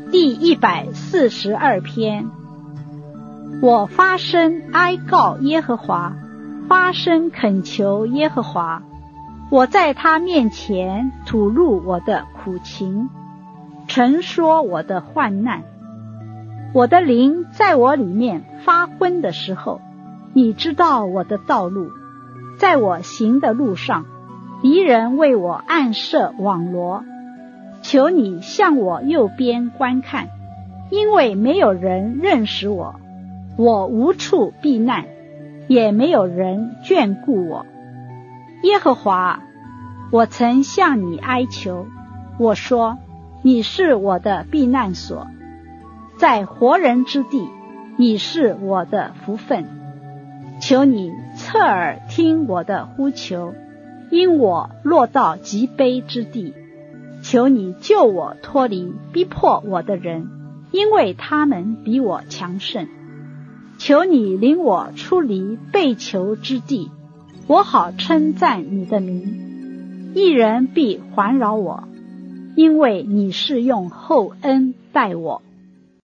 第142篇。我发声哀告耶和华，发声恳求耶和华，我在他面前吐露我的苦情，陈说我的患难。我的灵在我里面发昏的时候，你知道我的道路，在我行的路上，敌人为我暗设网罗。求你向我右边观看，因为没有人认识我，我无处避难，也没有人眷顾我。耶和华，我曾向你哀求，我说，你是我的避难所，在活人之地，你是我的福分。求你侧耳听我的呼求，因我落到极卑之地。求你救我脱离逼迫我的人，因为他们比我强盛。求你领我出离被囚之地，我好称赞你的名。一人必环绕我，因为你是用厚恩待我。